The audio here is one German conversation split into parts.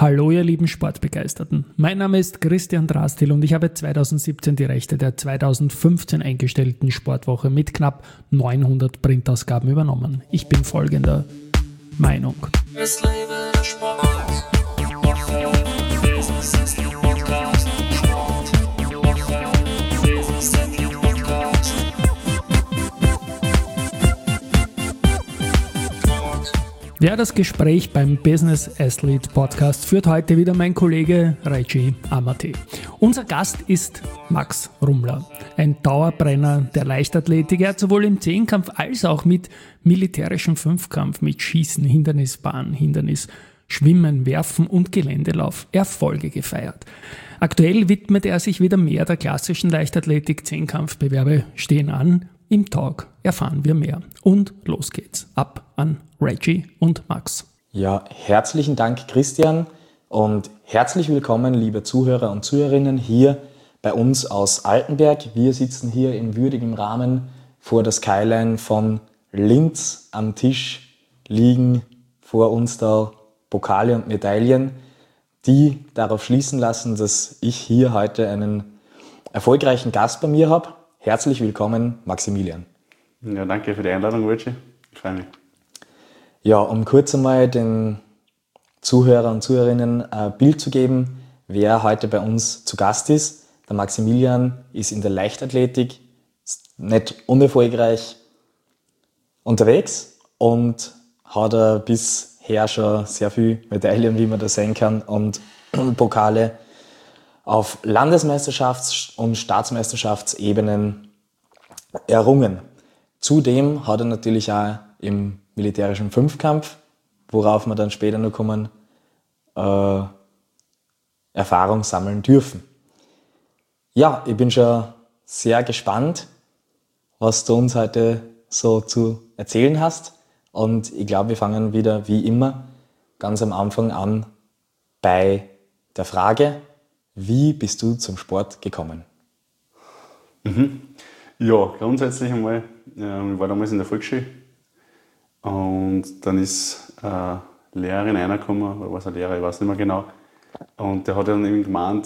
Hallo ihr lieben Sportbegeisterten, mein Name ist Christian Drastil und ich habe 2017 die Rechte der 2015 eingestellten Sportwoche mit knapp 900 Printausgaben übernommen. Ich bin folgender Meinung. Es lebe der Sport. Business ist der Podcast. Sport. Business ist der Podcast. Ja, das Gespräch beim Business Athlete Podcast führt heute wieder mein Kollege Reggie Amate. Unser Gast ist Max Rummler, ein Dauerbrenner der Leichtathletik. Er hat sowohl im Zehnkampf als auch mit militärischem Fünfkampf, mit Schießen, Hindernisbahn, Schwimmen, Werfen und Geländelauf Erfolge gefeiert. Aktuell widmet er sich wieder mehr der klassischen Leichtathletik. Zehnkampfbewerbe stehen an. Im Talk erfahren wir mehr. Und los geht's. Ab an Reggie und Max. Ja, herzlichen Dank, Christian, und herzlich willkommen, liebe Zuhörer und Zuhörerinnen, hier bei uns aus Altenberg. Wir sitzen hier in würdigem Rahmen vor der Skyline von Linz. Am Tisch liegen vor uns da Pokale und Medaillen, die darauf schließen lassen, dass ich hier heute einen erfolgreichen Gast bei mir habe. Herzlich willkommen, Maximilian. Ja, danke für die Einladung, Reggie. Ich freue mich. Ja, um kurz einmal den Zuhörer und Zuhörerinnen ein Bild zu geben, wer heute bei uns zu Gast ist. Der Maximilian ist in der Leichtathletik nicht unerfolgreich unterwegs und hat bisher schon sehr viele Medaillen, wie man da sehen kann, und Pokale auf Landesmeisterschafts- und Staatsmeisterschaftsebenen errungen. Zudem hat er natürlich auch im militärischen Fünfkampf, worauf wir dann später noch kommen, Erfahrung sammeln dürfen. Ja, ich bin schon sehr gespannt, was du uns heute so zu erzählen hast. Und ich glaube, wir fangen wieder wie immer ganz am Anfang an bei der Frage: Wie bist du zum Sport gekommen? Ja, grundsätzlich einmal, ich war damals in der Volksschule und dann ist eine Lehrerin reingekommen, oder war es ein Lehrer, ich weiß nicht mehr genau, und der hat dann eben gemeint,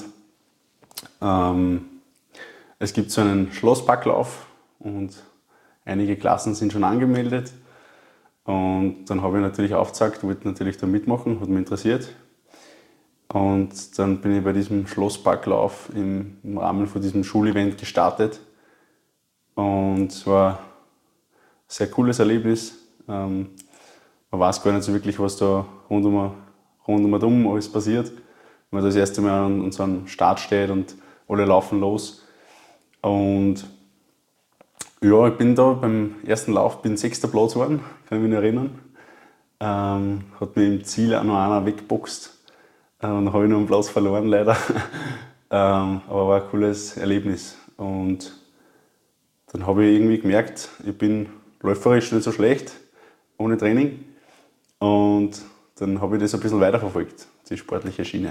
es gibt so einen Schlossbacklauf und einige Klassen sind schon angemeldet, und dann habe ich natürlich aufgezeigt, wollte natürlich da mitmachen, hat mich interessiert. Und dann bin ich bei diesem Schlossbacklauf im Rahmen von diesem Schulevent gestartet. Und es war ein sehr cooles Erlebnis. Man weiß gar nicht so wirklich, was da rund um alles passiert. Wenn man das erste Mal an so einem Start steht und alle laufen los. Und ja, ich bin da beim ersten Lauf 6. Platz geworden, kann ich mich noch erinnern. Hat mich im Ziel auch noch einer weggeboxt. Dann habe ich noch einen Platz verloren, leider. Aber war ein cooles Erlebnis. Und dann habe ich irgendwie gemerkt, ich bin läuferisch nicht so schlecht, ohne Training. Und dann habe ich das ein bisschen weiterverfolgt, die sportliche Schiene.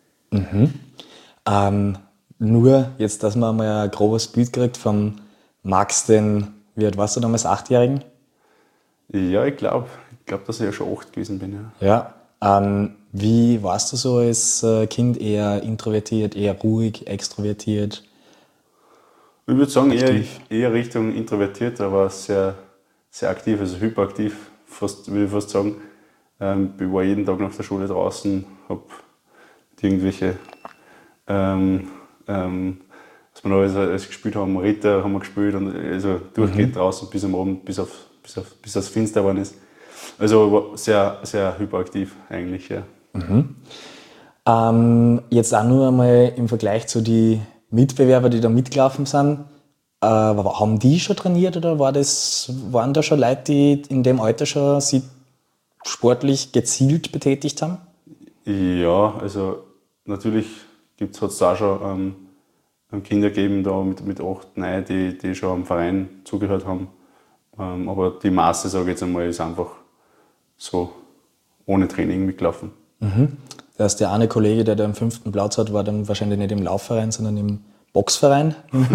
Nur jetzt, dass man mal ein grobes Bild kriegt vom Max, wie alt warst du damals, 8-Jährigen? Ja, ich glaube, dass ich ja schon 8 gewesen bin. Ja. Wie warst du so als Kind? Eher introvertiert, eher ruhig, extrovertiert? Ich würde sagen, eher Richtung introvertiert, aber sehr, sehr aktiv, also hyperaktiv, würde ich fast sagen. Ich war jeden Tag nach der Schule draußen, habe irgendwelche, was wir noch alles gespielt haben, Ritter haben wir gespielt, und also durchgehend draußen bis am Abend, bis es finster geworden ist. Also sehr, sehr hyperaktiv eigentlich, ja. Jetzt auch nur einmal im Vergleich zu den Mitbewerbern, die da mitgelaufen sind. Haben die schon trainiert oder waren da schon Leute, die in dem Alter schon sich sportlich gezielt betätigt haben? Ja, also natürlich hat es da auch schon Kinder gegeben, da mit 8, 9, die schon am Verein zugehört haben. Aber die Masse, sage ich jetzt einmal, ist einfach so ohne Training mitgelaufen. Da ist der eine Kollege, der da im 5. Platz hat, war dann wahrscheinlich nicht im Laufverein, sondern im Boxverein.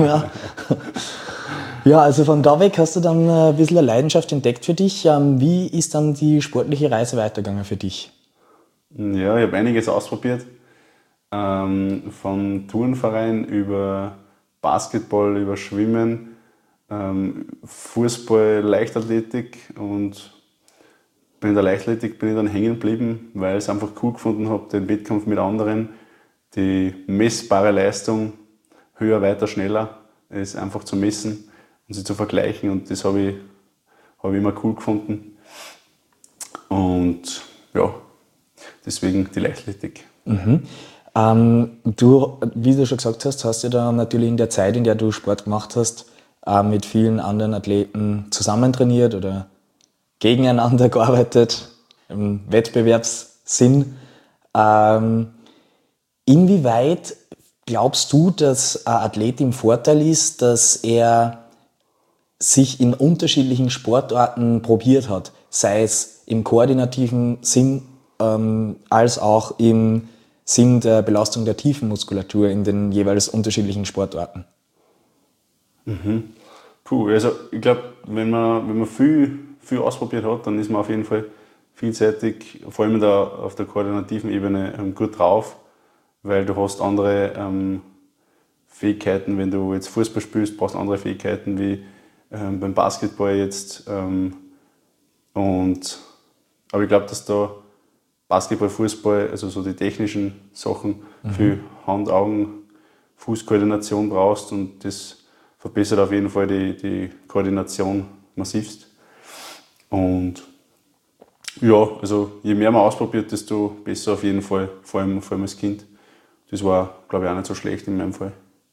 Ja, also von da weg hast du dann ein bisschen eine Leidenschaft entdeckt für dich. Wie ist dann die sportliche Reise weitergegangen für dich? Ja, ich habe einiges ausprobiert. Vom Turnverein über Basketball, über Schwimmen, Fußball, Leichtathletik, und bei der Leichtathletik bin ich dann hängen geblieben, weil ich es einfach cool gefunden habe, den Wettkampf mit anderen, die messbare Leistung, höher, weiter, schneller, ist einfach zu messen und sie zu vergleichen, und das habe ich immer cool gefunden. Und ja, deswegen die Leichtathletik. Du, wie du schon gesagt hast du da natürlich in der Zeit, in der du Sport gemacht hast, mit vielen anderen Athleten zusammen trainiert oder gegeneinander gearbeitet, im Wettbewerbssinn. Inwieweit glaubst du, dass ein Athlet im Vorteil ist, dass er sich in unterschiedlichen Sportarten probiert hat, sei es im koordinativen Sinn als auch im Sinn der Belastung der Tiefenmuskulatur in den jeweils unterschiedlichen Sportarten? Also ich glaube, wenn man viel ausprobiert hat, dann ist man auf jeden Fall vielseitig, vor allem auf der koordinativen Ebene gut drauf, weil du hast andere Fähigkeiten. Wenn du jetzt Fußball spielst, brauchst du andere Fähigkeiten wie beim Basketball jetzt. Aber ich glaube, dass da Basketball, Fußball, also so die technischen Sachen, viel Hand, Augen, Fußkoordination brauchst, und das verbessert auf jeden Fall die Koordination massivst. Und ja, also je mehr man ausprobiert, desto besser auf jeden Fall, vor allem als Kind. Das war, glaube ich, auch nicht so schlecht in meinem Fall.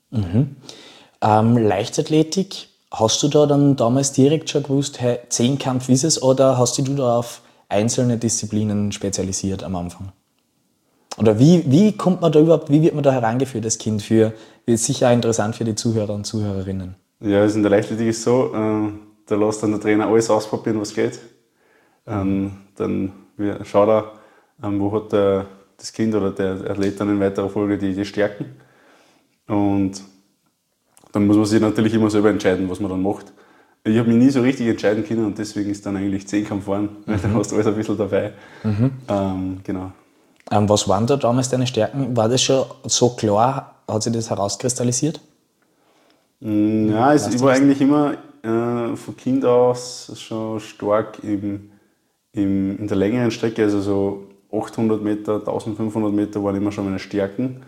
Leichtathletik, hast du da dann damals direkt schon gewusst, hey, Zehnkampf ist es, oder hast du da auf einzelne Disziplinen spezialisiert am Anfang? Oder wie kommt man da überhaupt, wie wird man da herangeführt als Kind? Ist sicher auch interessant für die Zuhörer und Zuhörerinnen. Ja, also in der Leichtathletik ist es so, da lässt dann der Trainer alles ausprobieren, was geht. Dann schaut er, wo hat das Kind oder der Athlet dann in weiterer Folge die Stärken. Und dann muss man sich natürlich immer selber entscheiden, was man dann macht. Ich habe mich nie so richtig entscheiden können, und deswegen ist dann eigentlich Zehnkampf geworden, weil dann hast du alles ein bisschen dabei. Genau. Was waren da damals deine Stärken? War das schon so klar? Hat sich das herauskristallisiert? Ja, ich war eigentlich immer von Kind aus schon stark in der längeren Strecke, also so 800 Meter, 1500 Meter waren immer schon meine Stärken.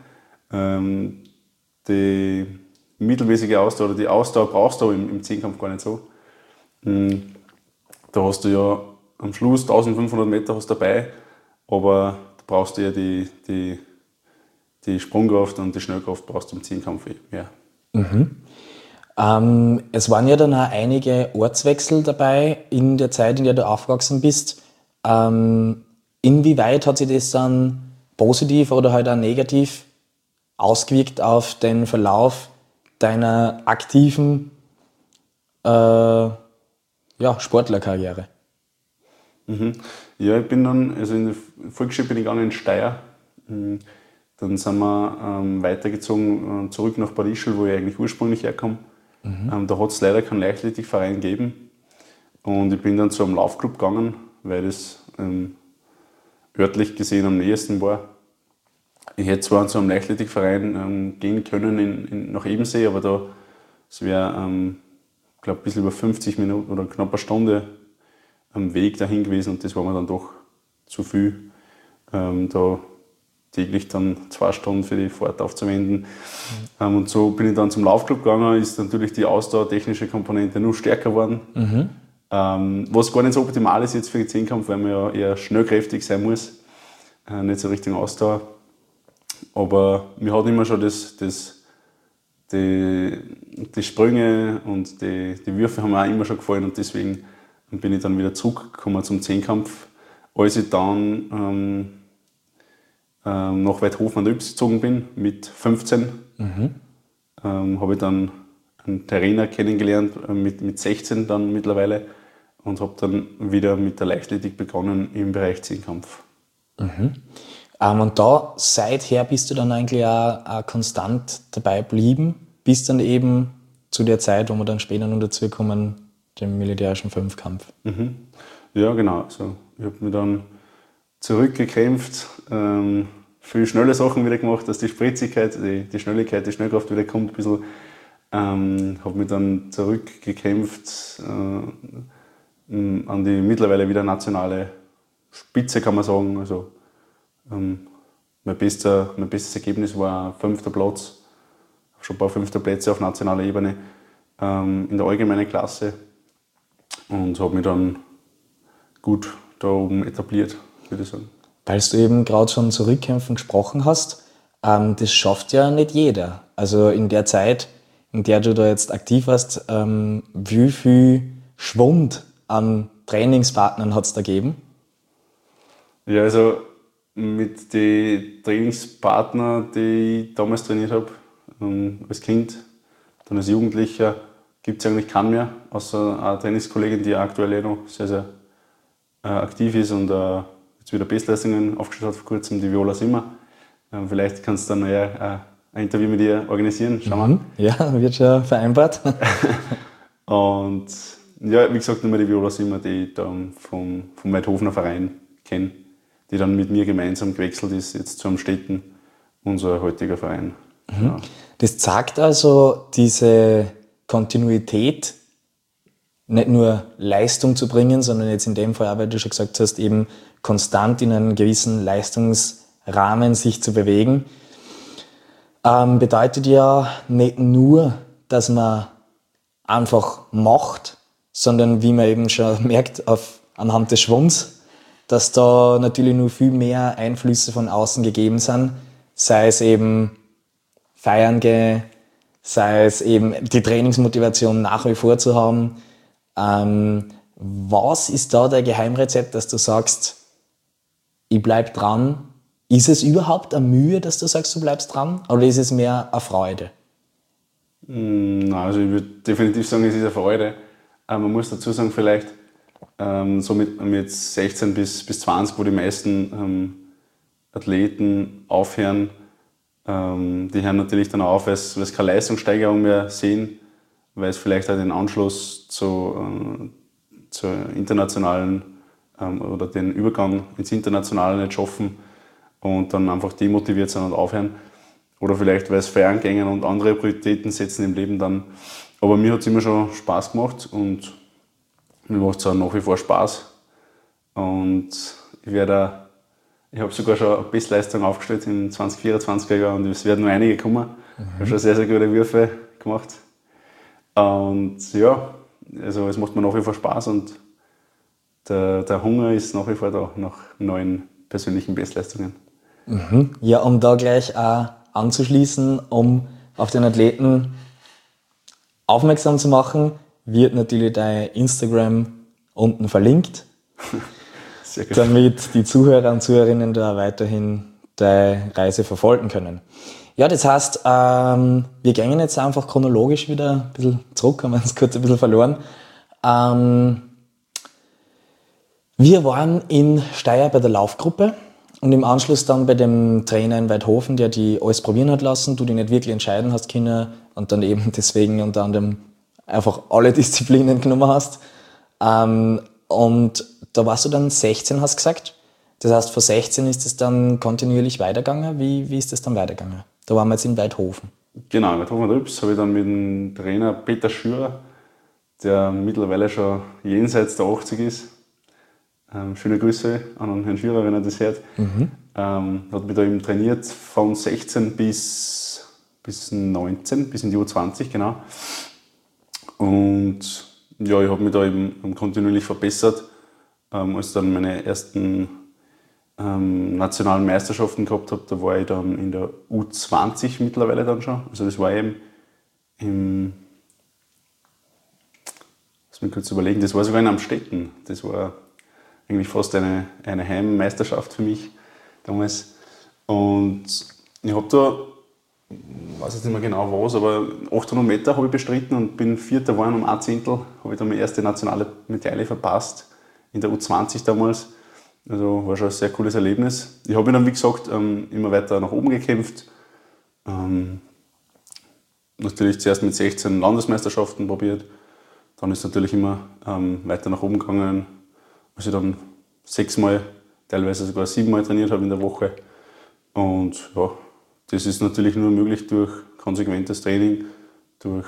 Die mittelmäßige Ausdauer oder die Ausdauer brauchst du im Zehnkampf gar nicht so. Da hast du ja am Schluss 1500 Meter hast dabei, aber du brauchst ja die Sprungkraft und die Schnellkraft brauchst du im Zehnkampf mehr. Es waren ja dann auch einige Ortswechsel dabei in der Zeit, in der du aufgewachsen bist. Inwieweit hat sich das dann positiv oder halt auch negativ ausgewirkt auf den Verlauf deiner aktiven Sportlerkarriere? Ja, ich bin dann, also in der Volksschule bin ich gegangen in Steyr. Dann sind wir weitergezogen zurück nach Bad Ischl, wo ich eigentlich ursprünglich herkomme. Da hat es leider keinen Leichtathletikverein gegeben. Und ich bin dann zu einem Laufclub gegangen, weil das örtlich gesehen am nächsten war. Ich hätte zwar zu einem Leichtathletikverein gehen können nach Ebensee, aber es wäre, ich glaube, ein bisschen über 50 Minuten oder knapp eine Stunde am Weg dahin gewesen, und das war mir dann doch zu viel, da täglich dann 2 Stunden für die Fahrt aufzuwenden. Und so bin ich dann zum Laufclub gegangen, ist natürlich die ausdauertechnische Komponente noch stärker geworden. Was gar nicht so optimal ist jetzt für den Zehnkampf, weil man ja eher schnellkräftig sein muss, nicht so Richtung Ausdauer. Aber mir hat immer schon die Sprünge und die Würfe haben mir auch immer schon gefallen, und deswegen bin ich dann wieder zurückgekommen zum Zehnkampf. Als ich dann nach Weidhofen an der Yps gezogen bin, mit 15, habe ich dann einen Trainer kennengelernt, mit 16 dann mittlerweile, und habe dann wieder mit der Leichtathletik begonnen im Bereich Zehnkampf. Und da seither bist du dann eigentlich auch konstant dabei geblieben, bis dann eben zu der Zeit, wo wir dann später noch dazu kommen, dem militärischen Fünfkampf. Ja, genau. Also ich habe mich dann zurückgekämpft, viele schnelle Sachen wieder gemacht, dass die Spritzigkeit, die Schnelligkeit, die Schnellkraft wieder kommt ein bisschen. Habe mich dann zurückgekämpft an die mittlerweile wieder nationale Spitze, kann man sagen. Also, mein bestes Ergebnis war 5. Platz, schon ein paar 5. Plätze auf nationaler Ebene in der allgemeinen Klasse und habe mich dann gut da oben etabliert, würde ich sagen. Weil du eben gerade schon zurückkämpfen gesprochen hast, das schafft ja nicht jeder. Also in der Zeit, in der du da jetzt aktiv warst, wie viel Schwund an Trainingspartnern hat es da gegeben? Ja, also mit den Trainingspartnern, die ich damals trainiert habe, als Kind, dann als Jugendlicher, gibt es eigentlich keinen mehr, außer eine Trainingskollegin, die aktuell noch sehr, sehr aktiv ist und jetzt wieder Bestleistungen aufgestellt hat vor kurzem, die Viola Simmer. Vielleicht kannst du dann ein Interview mit ihr organisieren, schauen wir. Ja, wird schon vereinbart. Und ja, wie gesagt, nur die Viola Simmer, die ich dann vom Weidhofener Verein kenne, die dann mit mir gemeinsam gewechselt ist, jetzt zu Amstetten, unser heutiger Verein. Ja. Das zeigt also diese Kontinuität, nicht nur Leistung zu bringen, sondern jetzt in dem Fall auch, weil du schon gesagt hast, eben konstant in einem gewissen Leistungsrahmen sich zu bewegen. Bedeutet ja nicht nur, dass man einfach macht, sondern wie man eben schon merkt anhand des Schwungs, dass da natürlich nur viel mehr Einflüsse von außen gegeben sind, sei es eben feiern gehen, sei es eben die Trainingsmotivation nach wie vor zu haben. Was ist da der Geheimrezept, dass du sagst, ich bleib dran? Ist es überhaupt eine Mühe, dass du sagst, du bleibst dran? Oder ist es mehr eine Freude? Nein, also ich würde definitiv sagen, es ist eine Freude. Man muss dazu sagen, vielleicht so mit 16 bis 20, wo die meisten Athleten aufhören, die hören natürlich dann auf, weil sie keine Leistungssteigerung mehr sehen, weil es vielleicht auch den Anschluss zur internationalen oder den Übergang ins Internationale nicht schaffen und dann einfach demotiviert sind und aufhören. Oder vielleicht, weil es feiern gehen und andere Prioritäten setzen im Leben dann. Aber mir hat es immer schon Spaß gemacht und mir macht es auch nach wie vor Spaß. Und ich habe sogar schon eine Bestleistung aufgestellt im 2024er Jahr und es werden noch einige kommen. Ich habe schon sehr, sehr gute Würfe gemacht. Und ja, also es macht mir nach wie vor Spaß und der Hunger ist nach wie vor da nach neuen persönlichen Bestleistungen. Ja, um da gleich auch anzuschließen, um auf den Athleten aufmerksam zu machen, wird natürlich dein Instagram unten verlinkt, Sehr gut. damit die Zuhörer und Zuhörerinnen da weiterhin deine Reise verfolgen können. Ja, das heißt, wir gehen jetzt einfach chronologisch wieder ein bisschen zurück, haben wir uns kurz ein bisschen verloren. Wir waren in Steyr bei der Laufgruppe und im Anschluss dann bei dem Trainer in Weidhofen, der die alles probieren hat lassen, du dich nicht wirklich entscheiden hast können und dann eben deswegen unter anderem einfach alle Disziplinen genommen hast. Und da warst du dann 16, hast du gesagt. Das heißt, vor 16 ist es dann kontinuierlich weitergegangen. Wie ist das dann weitergegangen? Da waren wir jetzt in Weidhofen. Genau, in Weidhofen-Rübs habe ich dann mit dem Trainer Peter Schürer, der mittlerweile schon jenseits der 80 ist. Schöne Grüße an Herrn Schürer, wenn er das hört. Hat mich da eben trainiert von 16 bis 19, bis in die U20, genau. Und ja, ich habe mich da eben kontinuierlich verbessert. Als dann meine ersten nationalen Meisterschaften gehabt habe, da war ich dann in der U20 mittlerweile dann schon. Also das war eben lass mich kurz überlegen, das war sogar in Amstetten. Das war eigentlich fast eine Heimmeisterschaft für mich damals. Und ich habe da, ich weiß jetzt nicht mehr genau was, aber 800 Meter habe ich bestritten und bin Vierter geworden um ein Zehntel. Habe ich dann meine erste nationale Medaille verpasst, in der U20 damals. Also war schon ein sehr cooles Erlebnis. Ich habe mich dann, wie gesagt, immer weiter nach oben gekämpft. Natürlich zuerst mit 16 Landesmeisterschaften probiert. Dann ist es natürlich immer weiter nach oben gegangen, als ich dann 6-mal teilweise sogar 7-mal trainiert habe in der Woche. Und ja, das ist natürlich nur möglich durch konsequentes Training, durch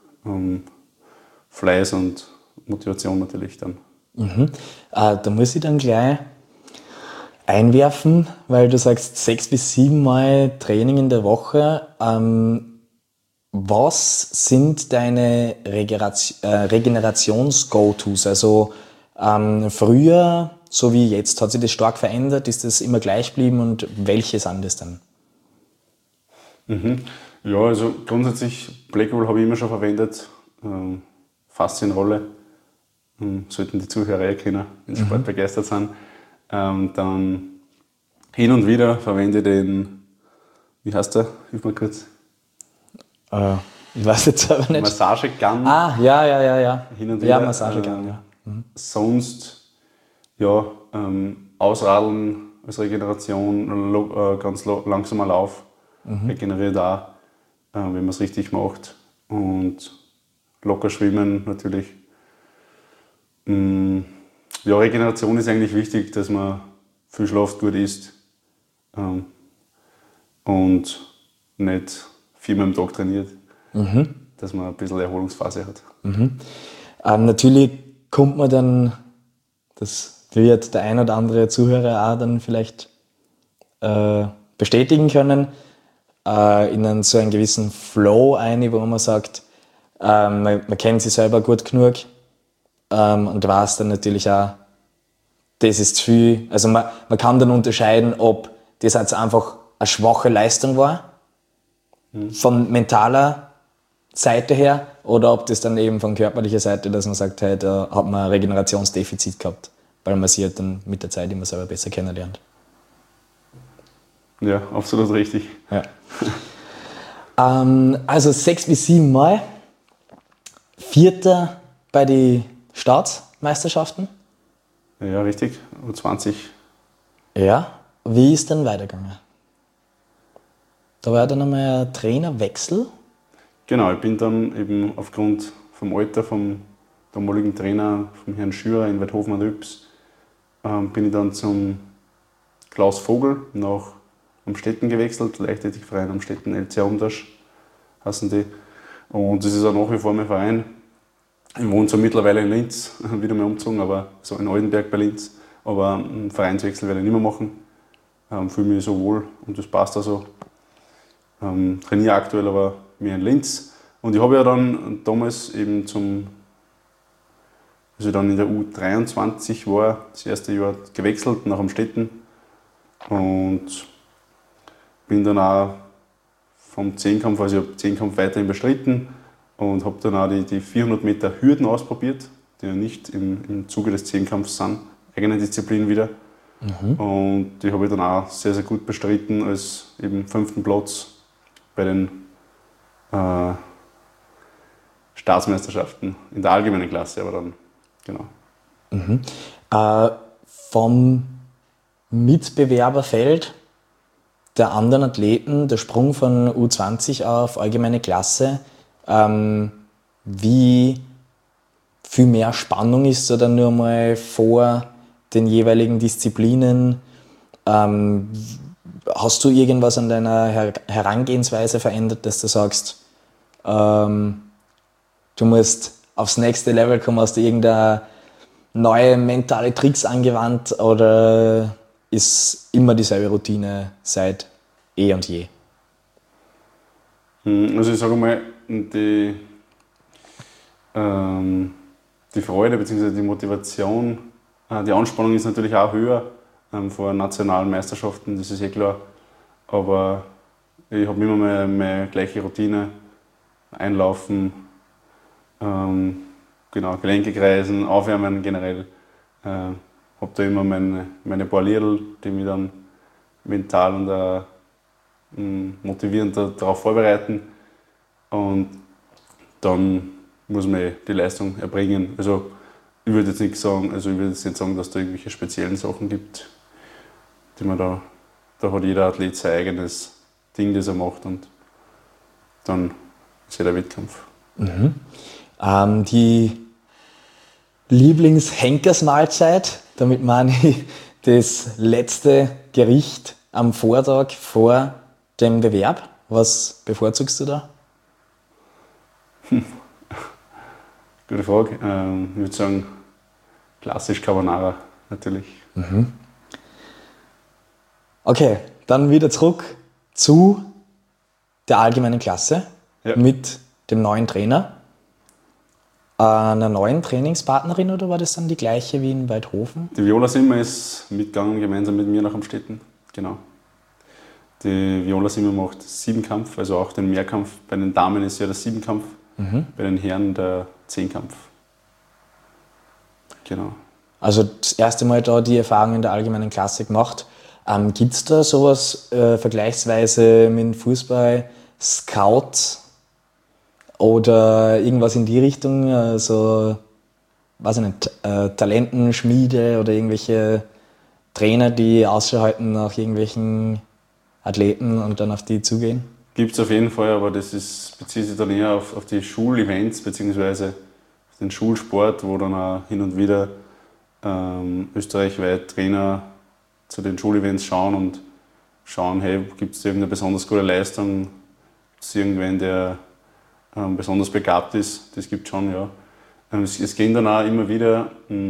Fleiß und Motivation natürlich dann. Da muss ich dann gleich einwerfen, weil du sagst 6 bis 7 Mal Training in der Woche. Was sind deine Regenerations-Go-Tos? Also früher, so wie jetzt, hat sich das stark verändert? Ist das immer gleich geblieben und welche sind das dann? Ja, also grundsätzlich Blackroll habe ich immer schon verwendet. Faszienrolle. Sollten die Zuhörer kennen, wenn sie Sport begeistert sind. Dann hin und wieder verwende ich den, wie heißt der? Hilf mir kurz. Ich weiß jetzt aber nicht. Massagegun. Ja. Hin und wieder. Ja, Massagegun, ja. Sonst, ja, ausradeln als Regeneration, ganz langsamer Lauf, regeneriert auch, wenn man es richtig macht. Und locker schwimmen natürlich. Ja, Regeneration ist eigentlich wichtig, dass man viel schlaft, gut isst und nicht 4-mal am Tag trainiert, dass man ein bisschen Erholungsphase hat. Natürlich kommt man dann, das wird der ein oder andere Zuhörer auch dann vielleicht bestätigen können, in so einen gewissen Flow ein, wo man sagt, man kennt sich selber gut genug und weiß dann natürlich auch, das ist zu viel. Also man kann dann unterscheiden, ob das jetzt einfach eine schwache Leistung war, von mentaler Seite her, oder ob das dann eben von körperlicher Seite, dass man sagt, hey, da hat man ein Regenerationsdefizit gehabt, weil man sich halt dann mit der Zeit immer selber besser kennenlernt. Ja, absolut richtig. Ja. Also 6 bis 7 Mal. 4. bei den Staatsmeisterschaften. Ja, richtig. U20. Ja. Wie ist dann weitergegangen? Da war dann einmal ein Trainerwechsel. Genau, ich bin dann eben aufgrund vom Alter vom damaligen Trainer, vom Herrn Schürer in Weidhofen an der Ybbs, bin ich dann zum Klaus Vogel nach Amstetten gewechselt, Leichtathletikverein Amstetten, LC Amdasch heißen die. Und das ist auch nach wie vor mein Verein. Ich wohne zwar mittlerweile in Linz, wieder mal umgezogen, aber so in Altenberg bei Linz. Aber einen Vereinswechsel werde ich nicht mehr machen. Fühle mich so wohl und das passt also. Trainiere aktuell aber mehr in Linz. Und ich habe ja dann damals eben als ich dann in der U23 war, das erste Jahr gewechselt nach Amstetten und bin dann auch vom Zehnkampf, also ich habe Zehnkampf weiterhin bestritten und habe dann auch die 400 Meter Hürden ausprobiert, die ja nicht im Zuge des Zehnkampfs sind, eigene Disziplin wieder. Und die habe ich dann auch sehr, sehr gut bestritten als eben 5. Platz bei den Staatsmeisterschaften in der allgemeinen Klasse, aber dann, genau. Vom Mitbewerberfeld der anderen Athleten, der Sprung von U20 auf allgemeine Klasse, wie viel mehr Spannung ist da dann nur mal vor den jeweiligen Disziplinen? Hast du irgendwas an deiner Herangehensweise verändert, dass du sagst, du musst aufs nächste Level kommen, hast du irgendeine neue mentale Tricks angewandt oder ist immer dieselbe Routine seit eh und je? Also ich sage mal, die Freude bzw. die Motivation, die Anspannung ist natürlich auch höher vor nationalen Meisterschaften, das ist eh klar. Aber ich habe immer meine gleiche Routine, einlaufen, genau, Gelenke kreisen, aufwärmen generell. Habe da immer meine paar Liedl, die mich dann mental und motivierend darauf vorbereiten. Und dann muss man die Leistung erbringen. Also ich würde jetzt nicht sagen, dass da irgendwelche speziellen Sachen gibt, die man da hat jeder Athlet sein eigenes Ding, das er macht, und dann ist der Wettkampf. Die Lieblingshenkersmahlzeit, damit meine ich das letzte Gericht am Vortag vor dem Bewerb? Was bevorzugst du da? Gute Frage. Ich würde sagen, klassisch Carbonara natürlich. Okay, dann wieder zurück zu der allgemeinen Klasse Ja. mit dem neuen Trainer. Einer neuen Trainingspartnerin oder war das dann die gleiche wie in Weidhofen? Die Viola Simmer ist mitgegangen, gemeinsam mit mir nach Amstetten. Genau. Die Viola Simmer macht Siebenkampf, also auch den Mehrkampf. Bei den Damen ist ja der Siebenkampf, bei den Herren der Zehnkampf. Genau. Also das erste Mal da die Erfahrung in der allgemeinen Klasse gemacht. Gibt es da sowas vergleichsweise mit dem Fußball, Scout oder irgendwas in die Richtung? So, weiß ich nicht, Talentenschmiede oder irgendwelche Trainer, die Ausschau halten nach irgendwelchen Athleten und dann auf die zugehen? Gibt es auf jeden Fall, aber das bezieht sich dann eher auf die Schulevents bzw. auf den Schulsport, wo dann auch hin und wieder österreichweit Trainer zu den Schulevents schauen und schauen, hey, gibt es irgendeine besonders gute Leistung, gibt es irgendwen, der besonders begabt ist, das gibt es schon, ja. Es gehen dann auch immer wieder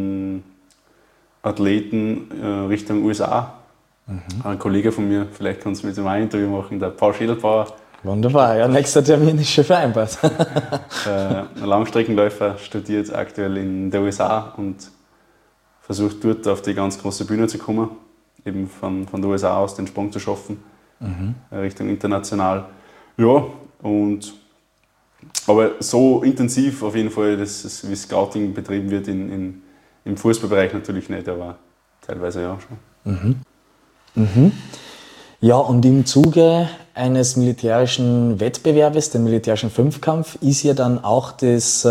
Athleten Richtung USA. Ein Kollege von mir, vielleicht kannst du mit ihm ein Interview machen, der Paul Schädelbauer. Wunderbar, ja, nächster Termin ist schon vereinbart. Ein Langstreckenläufer, studiert aktuell in den USA und versucht dort auf die ganz große Bühne zu kommen, eben von den USA aus den Sprung zu schaffen, Richtung international. Ja, aber so intensiv auf jeden Fall, wie Scouting betrieben wird im Fußballbereich natürlich nicht, aber teilweise ja schon. Ja, und im Zuge eines militärischen Wettbewerbes, dem militärischen Fünfkampf, ist ja dann auch das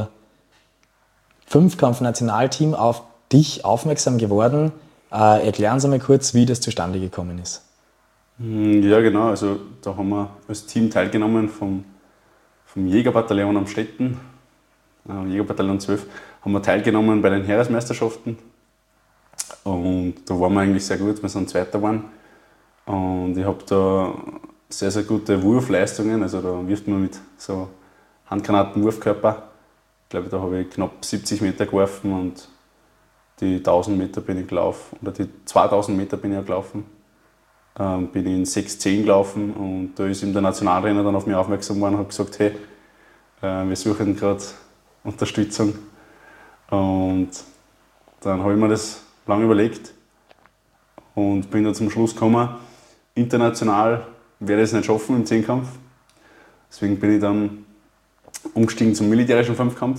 Fünfkampf-Nationalteam auf dich aufmerksam geworden. Erklären Sie mal kurz, wie das zustande gekommen ist. Ja, genau. Also da haben wir als Team teilgenommen vom Jägerbataillon Amstetten, Jägerbataillon 12, haben wir teilgenommen bei den Heeresmeisterschaften. Und da waren wir eigentlich sehr gut, wir sind Zweiter geworden. Und ich habe da sehr, sehr gute Wurfleistungen, also da wirft man mit so Handgranaten-Wurfkörper. Ich glaube, da habe ich knapp 70 Meter geworfen und die 1000 Meter bin ich gelaufen, oder die 2000 Meter bin ich auch gelaufen. Bin in 6,10 gelaufen und da ist eben der Nationaltrainer dann auf mich aufmerksam geworden und hat gesagt, hey, wir suchen gerade Unterstützung. Und dann habe ich mir das lange überlegt und bin dann zum Schluss gekommen, international werde ich es nicht schaffen im Zehnkampf. Deswegen bin ich dann umgestiegen zum militärischen Fünfkampf.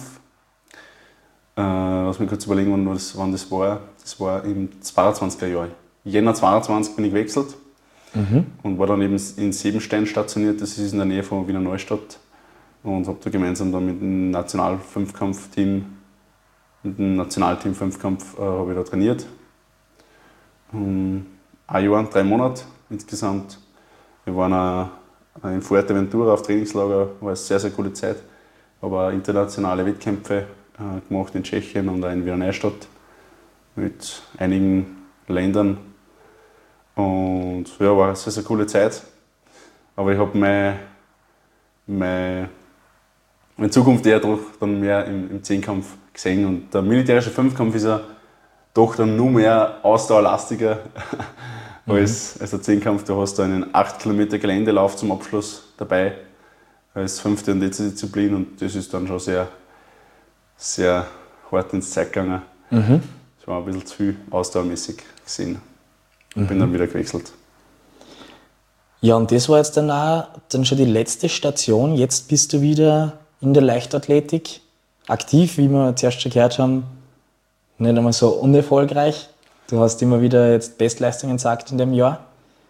Lass mich kurz überlegen, wann das war. Das war im 22er Jahr. Jänner 22 bin ich gewechselt und war dann eben in Siebenstein stationiert. Das ist in der Nähe von Wiener Neustadt. Und habe da gemeinsam dann mit dem Nationalfünfkampfteam, mit dem Nationalteam Fünfkampf habe ich da trainiert. Ein Jahr, 3 Monate insgesamt. Wir waren auch in Fuerteventura auf Trainingslager, war eine sehr, sehr gute Zeit. Aber auch internationale Wettkämpfe gemacht in Tschechien und auch in Wiener Neustadt mit einigen Ländern. Und ja, war eine sehr, sehr coole Zeit. Aber ich habe meine Zukunft eher doch dann mehr im Zehnkampf gesehen. Und der militärische Fünfkampf ist ja doch dann nur mehr ausdauerlastiger als der Zehnkampf. Du hast da einen 8 Kilometer Geländelauf zum Abschluss dabei als 5. und letzte Disziplin und das ist dann schon sehr, sehr hart ins Zeug gegangen. Das war ein bisschen zu viel ausdauermäßig gesehen. Und bin dann wieder gewechselt. Ja, und das war jetzt dann schon die letzte Station. Jetzt bist du wieder in der Leichtathletik aktiv, wie wir zuerst schon gehört haben. Nicht einmal so unerfolgreich. Du hast immer wieder jetzt Bestleistungen gesagt in dem Jahr.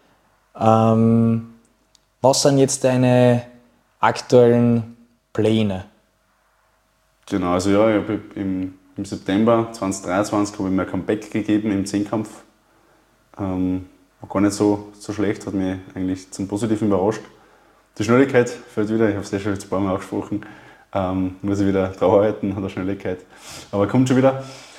Was sind jetzt deine aktuellen Pläne? Genau, also ja, ich habe im September 2023 habe ich mir ein Comeback gegeben im Zehnkampf. War gar nicht so schlecht, hat mich eigentlich zum Positiven überrascht. Die Schnelligkeit fällt wieder, ich habe es ja schon jetzt ein paar Mal angesprochen. Muss ich wieder drauf arbeiten an der Schnelligkeit. Aber kommt schon wieder.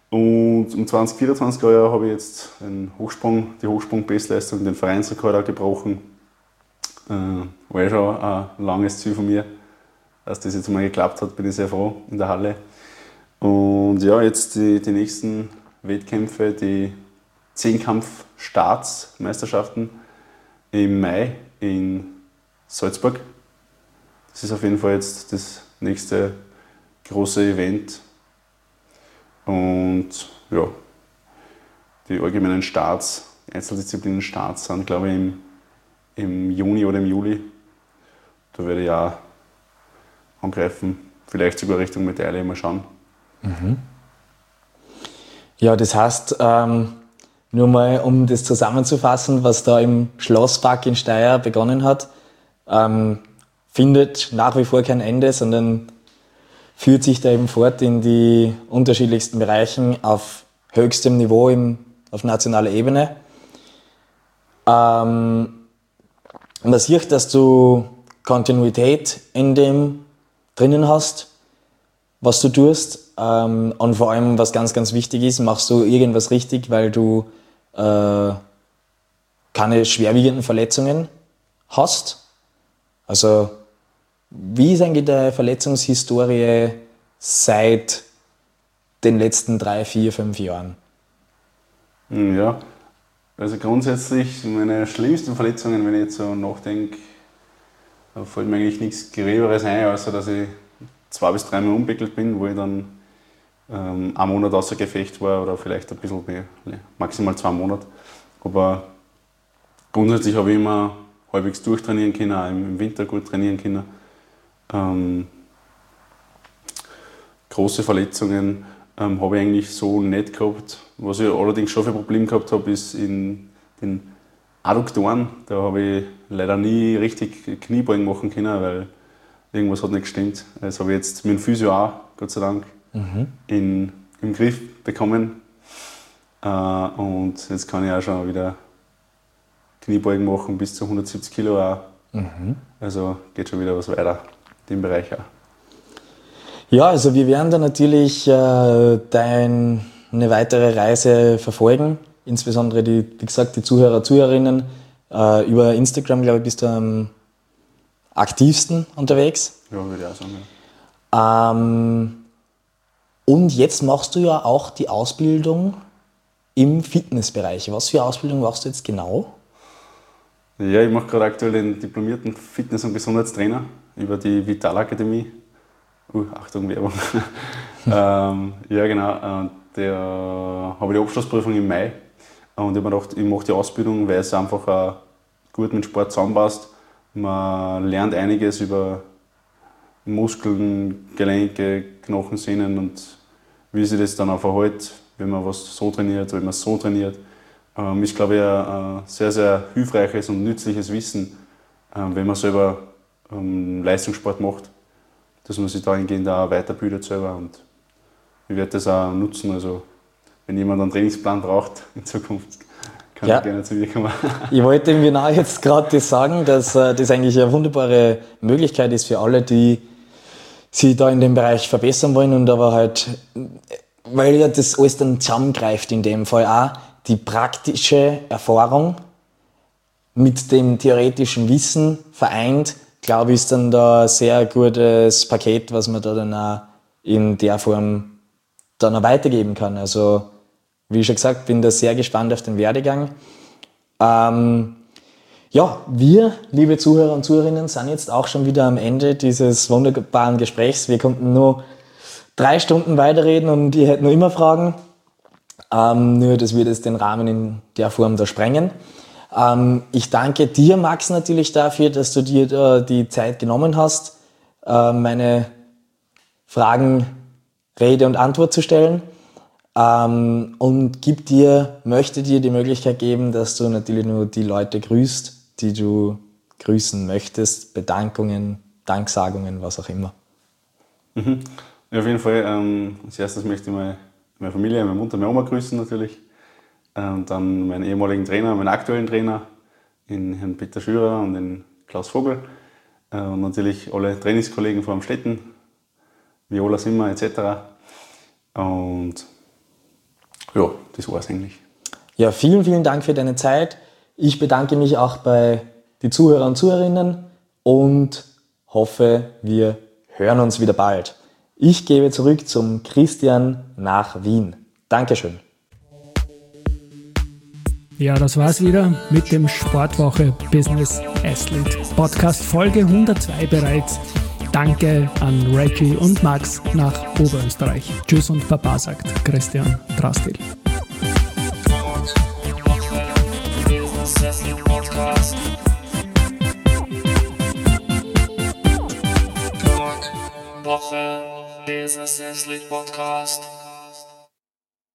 Und um 2024 habe ich jetzt die Hochsprung-Bestleistung, den Vereinsrekord auch gebrochen. War schon ein langes Ziel von mir. Dass das jetzt mal geklappt hat, bin ich sehr froh in der Halle. Und ja, jetzt die nächsten Wettkämpfe, die Zehnkampf-Staatsmeisterschaften im Mai in Salzburg. Das ist auf jeden Fall jetzt das nächste große Event. Und ja, die allgemeinen Starts, Einzeldisziplinen-Starts sind, glaube ich, im Juni oder im Juli. Da werde ich auch angreifen, vielleicht sogar Richtung Medaille, mal schauen. Ja, das heißt, nur mal um das zusammenzufassen, was da im Schlosspark in Steyr begonnen hat, findet nach wie vor kein Ende, sondern führt sich da eben fort in die unterschiedlichsten Bereichen auf höchstem Niveau auf nationaler Ebene. Man sieht, dass du Kontinuität in dem drinnen hast, was du tust. Und vor allem, was ganz, ganz wichtig ist, machst du irgendwas richtig, weil du keine schwerwiegenden Verletzungen hast. Also, wie ist eigentlich deine Verletzungshistorie seit den letzten 3, 4, 5 Jahren? Ja, also grundsätzlich meine schlimmsten Verletzungen, wenn ich jetzt so nachdenke, da fällt mir eigentlich nichts Gröberes ein, außer dass ich 2 bis 3 Mal umgewickelt bin, wo ich dann einen Monat außer Gefecht war oder vielleicht ein bisschen mehr, maximal 2 Monate. Aber grundsätzlich habe ich immer halbwegs durchtrainieren können, auch im Winter gut trainieren können. Große Verletzungen habe ich eigentlich so nicht gehabt. Was ich allerdings schon für Probleme gehabt habe, ist in den Adduktoren. Da habe ich leider nie richtig Kniebeugen machen können, weil irgendwas hat nicht gestimmt. Das habe ich jetzt mit dem Physio auch, Gott sei Dank, im Griff bekommen. Und jetzt kann ich auch schon wieder Kniebeugen machen bis zu 170 Kilo auch. Also geht schon wieder was weiter in dem Bereich auch. Ja, also wir werden da natürlich deine weitere Reise verfolgen. Insbesondere wie gesagt, die Zuhörer, Zuhörerinnen. Über Instagram, glaube ich, bist du am aktivsten unterwegs. Ja, würde ich auch sagen. Ja. Und jetzt machst du ja auch die Ausbildung im Fitnessbereich. Was für Ausbildung machst du jetzt genau? Ja, ich mache gerade aktuell den diplomierten Fitness- und Gesundheitstrainer über die Vitalakademie. Achtung, Werbung. Ja, genau. Der habe ich die Abschlussprüfung im Mai. Und ich habe mir gedacht, ich mache die Ausbildung, weil es einfach auch gut mit Sport zusammenpasst. Man lernt einiges über Muskeln, Gelenke, Knochen, Sehnen und wie sich das dann auch verhält, wenn man was so trainiert, wenn man es so trainiert. Ist, glaube ich, ein sehr, sehr hilfreiches und nützliches Wissen, wenn man selber Leistungssport macht, dass man sich dahingehend auch weiterbildet selber. Und ich werde das auch nutzen. Also, wenn jemand einen Trainingsplan braucht in Zukunft, kann er gerne zu mir kommen. Ich wollte ihm genau jetzt gerade das sagen, dass das eigentlich eine wunderbare Möglichkeit ist für alle, die sich da in dem Bereich verbessern wollen und aber halt, weil ja das alles dann zusammengreift in dem Fall auch, die praktische Erfahrung mit dem theoretischen Wissen vereint, glaube ich, ist dann da ein sehr gutes Paket, was man da dann auch in der Form dann auch weitergeben kann. Also, wie schon gesagt, bin da sehr gespannt auf den Werdegang. Ja, wir, liebe Zuhörer und Zuhörerinnen, sind jetzt auch schon wieder am Ende dieses wunderbaren Gesprächs. Wir konnten nur 3 Stunden weiterreden und ich hätte noch immer Fragen. Nur, dass wir das den Rahmen in der Form da sprengen. Ich danke dir, Max, natürlich dafür, dass du dir da die Zeit genommen hast, meine Fragen Rede und Antwort zu stellen. Und möchte dir die Möglichkeit geben, dass du natürlich nur die Leute grüßt, die du grüßen möchtest. Bedankungen, Danksagungen, was auch immer. Ja, auf jeden Fall. Als erstes möchte ich meine Familie, meine Mutter, meine Oma grüßen natürlich. Und dann meinen ehemaligen Trainer, meinen aktuellen Trainer, den Herrn Peter Schürer und den Klaus Vogel. Und natürlich alle Trainingskollegen vor Amstetten, Viola Simmer etc. Und Ja, das war es eigentlich. Ja, vielen, vielen Dank für deine Zeit. Ich bedanke mich auch bei den Zuhörern und Zuhörerinnen und hoffe, wir hören uns wieder bald. Ich gebe zurück zum Christian nach Wien. Dankeschön. Ja, das war's wieder mit dem Sportwoche Business Athlete Podcast Folge 102 bereits. Danke an Reggie und Max nach Oberösterreich. Tschüss und Baba, sagt Christian Drastil. Business Athlete Podcast. Woche Business Athlete Podcast.